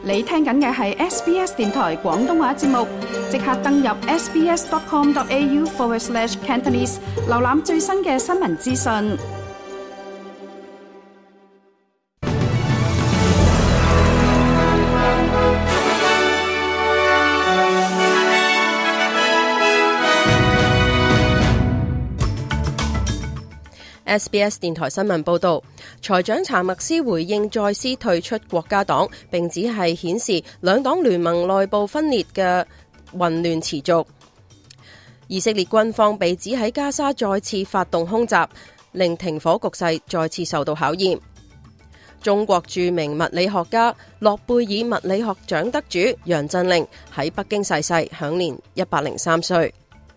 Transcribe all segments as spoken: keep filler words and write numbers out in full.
你聽緊嘅係 S B S 電台廣東話節目，即刻登入 sbs.com.au forward slash Cantonese， 瀏覽最新嘅新聞資訊。 S B S 電台新聞報導，財長查默斯回應再次退出國家黨，並只係顯示兩黨聯盟內部分裂嘅混亂持續。以色列軍方被指喺加沙再次發動空襲，令停火局勢再次受到考驗。中國著名物理學家、諾貝爾物理學獎得主楊振寧喺北京逝世，享年一百零三歲。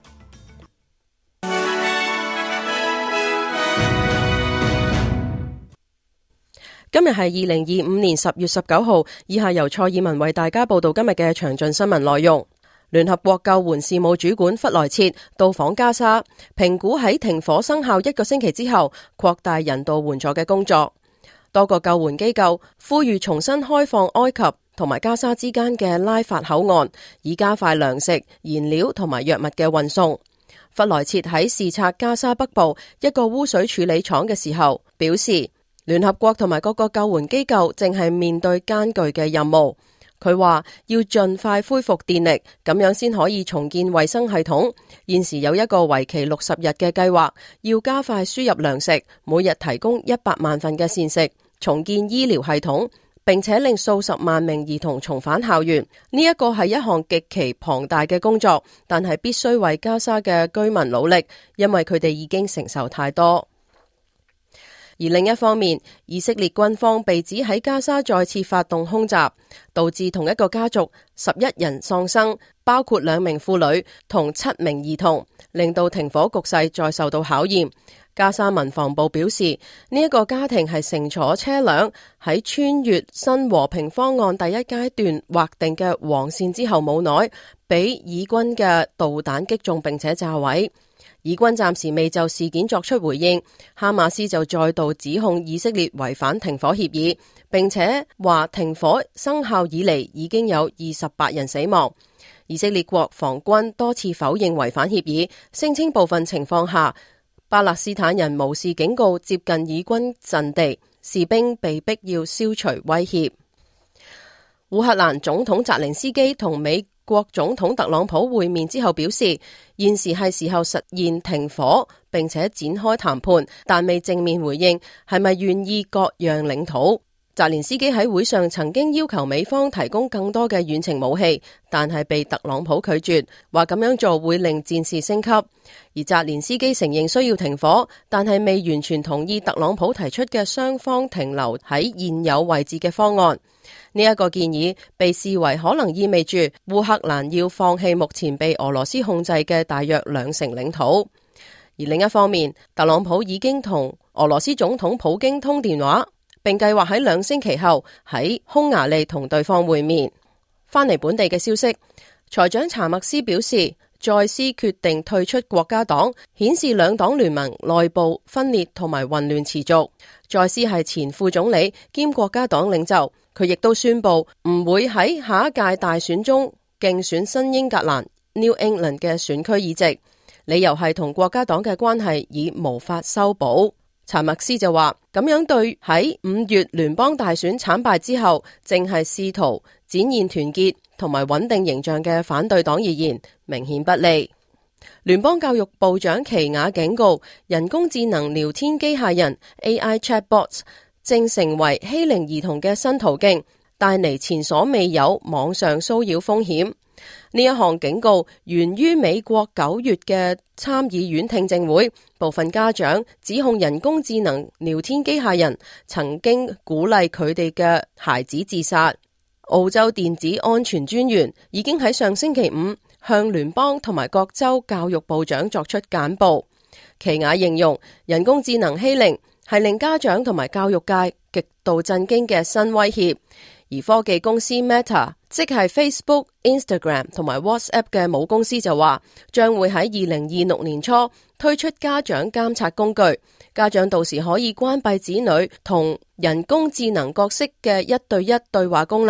今日係二零二五年十月十九號，以下由蔡爾文為大家報道今日嘅詳盡新聞內容。聯合國救援事務主管弗萊切到訪加沙，評估喺停火生效一個星期之後擴大人道援助嘅工作。多個救援機構呼籲重新開放埃及同埋加沙之間嘅拉法口岸，以加快糧食、燃料同埋藥物嘅運送。弗萊切喺視察加沙北部一個污水處理廠嘅時候表示，聯合國同埋各個救援機構正係面對艱巨嘅任務。佢話要盡快恢復電力，咁樣先可以重建衛生系統。現時有一個為期六十日嘅計劃，要加快輸入糧食，每日提供一百萬份嘅膳食，重建醫療系統，並且令數十萬名兒童重返校園。呢一個係一項極其龐大嘅工作，但係必須為加沙嘅居民努力，因為佢哋已經承受太多。而另一方面，以色列軍方被指喺加沙再次發動空襲，導致同一個家族十一人喪生，包括兩名婦女同七名兒童，令到停火局勢再受到考驗。加沙民防部表示，呢一個家庭係乘坐車輛喺穿越新和平方案第一階段劃定嘅黃線之後冇耐，俾以軍嘅導彈擊中並且炸毀。以軍暫時未就事件作出回應，哈馬斯就再度指控以色列違反停火協議，並且話停火生效以嚟已經有二十八人死亡。以色列國防軍多次否認違反協議，聲稱部分情況下巴勒斯坦人無視警告接近以軍陣地，士兵被逼要消除威脅。烏克蘭總統澤連斯基同美國總統特朗普會面之後表示，現時係時候實現停火並且展開談判，但未正面回應係咪願意割讓領土。澤連斯基喺會上曾經要求美方提供更多嘅遠程武器，但係被特朗普拒絕，話咁樣做會令戰事升級。而澤連斯基承認需要停火，但係未完全同意特朗普提出嘅雙方停留喺現有位置嘅方案。呢一個建議被視為可能意味住烏克蘭要放棄目前被俄羅斯控制嘅大約兩成領土。而另一方面，特朗普已經同俄羅斯總統普京通電話，並計劃喺兩星期後喺匈牙利同對方會面。翻嚟本地嘅消息，財長查默斯表示，再次決定退出國家黨，顯示兩黨聯盟內部分裂同埋混亂持續。再次係前副總理兼國家黨領袖，佢亦都宣布唔會喺下一屆大選中競選新英格蘭 New England 嘅選區議席，理由係同國家黨嘅關係已無法修補。查默斯就話，咁樣對喺五月聯邦大選慘敗之後，正係試圖展現團結同埋穩定形象嘅反對黨而言，明顯不利。聯邦教育部長奇雅警告，人工智能聊天機械人 A I chatbots 正成為欺凌兒童嘅新途徑，帶嚟前所未有網上騷擾風險。呢一項警告源於美國九月嘅參議院聽證會，部分家長指控人工智能聊天機械人曾經鼓勵佢哋嘅孩子自殺。澳洲電子安全專員已經喺上星期五向聯邦同埋各州教育部長作出簡報。奇雅形容人工智能欺凌係令家長同埋教育界極度震驚嘅新威脅。而科技公司 Meta， 即係 Facebook、Instagram 同埋 WhatsApp 嘅母公司就話，將會喺二零二六年初推出家長監察工具，家長到時可以關閉子女同人工智能角色嘅一對一對話功能，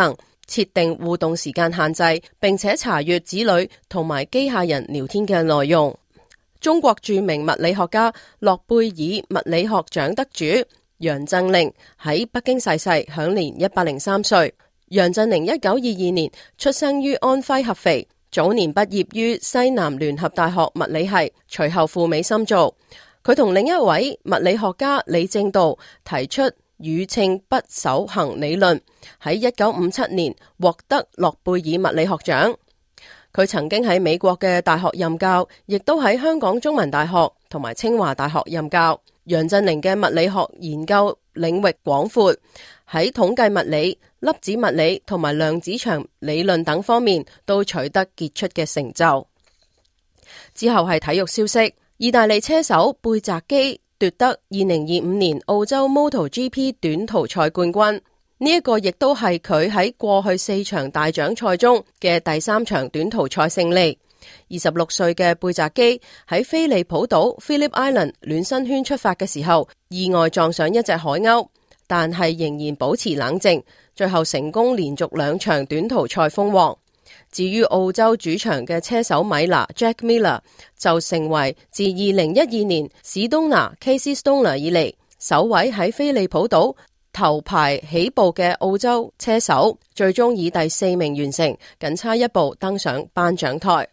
設定互動時間限制，並且查閱子女同埋機械人聊天嘅內容。中國著名物理學家、諾貝爾物理學獎得主楊振寧喺北京逝世，享年一百零三歲。楊振寧一九二二年出生於安徽合肥，早年畢業於西南聯合大學物理系，隨後赴美深造。佢同另一位物理學家李政道提出宇稱不守恒理論，喺一九五七年獲得諾貝爾物理學獎。佢曾經喺美國嘅大學任教，亦都喺香港中文大學同埋清華大學任教。楊振寧嘅物理學研究領域廣闊，喺統計物理、粒子物理同埋量子場理論等方面都取得傑出嘅成就。之後係體育消息，意大利車手貝澤基奪得二零二五年澳洲 MotoGP 短途賽冠軍。呢一個亦都係佢喺過去四場大獎賽中嘅第三場短途賽勝利。二十六歲嘅貝澤基喺菲利普島 Phillip Island 暖身圈出發嘅時候，意外撞上一隻海鷗，但係仍然保持冷靜，最後成功連續兩場短途賽封王。至於澳洲主場嘅車手米拿 Jack Miller 就成為自二零一二年史東拿 Casey Stoner 以嚟首位喺菲利普島頭排起步嘅澳洲車手，最終以第四名完成，僅差一步登上頒獎台。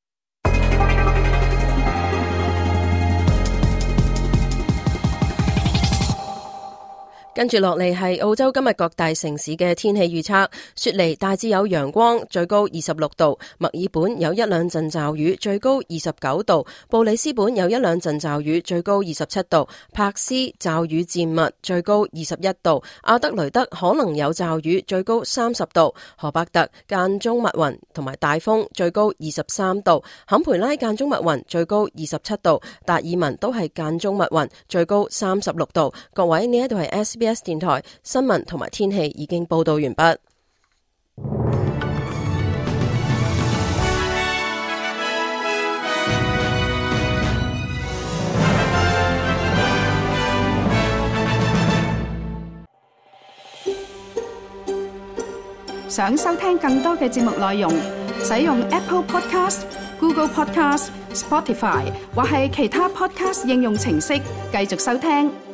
跟住落嚟係澳洲今日各大城市嘅天氣預測。雪梨大致有陽光，最高二十六度；墨爾本有一兩陣驟雨，最高二十九度；布里斯本有一兩陣驟雨，最高二十七度；柏斯驟雨漸密，最高二十一度；阿德雷德可能有驟雨，最高三十度；荷伯特間中密雲同埋大風，最高二十三度；坎培拉間中密雲，最高二十七度；達爾文都係間中密雲，最高三十六度。各位，呢一度係 S B S 電台新聞同埋天氣已經報道完畢。 想收聽更多嘅節目內容，使用 Apple Podcast、Google Podcast、Spotify 或係其他 Podcast 應用程式繼續收聽。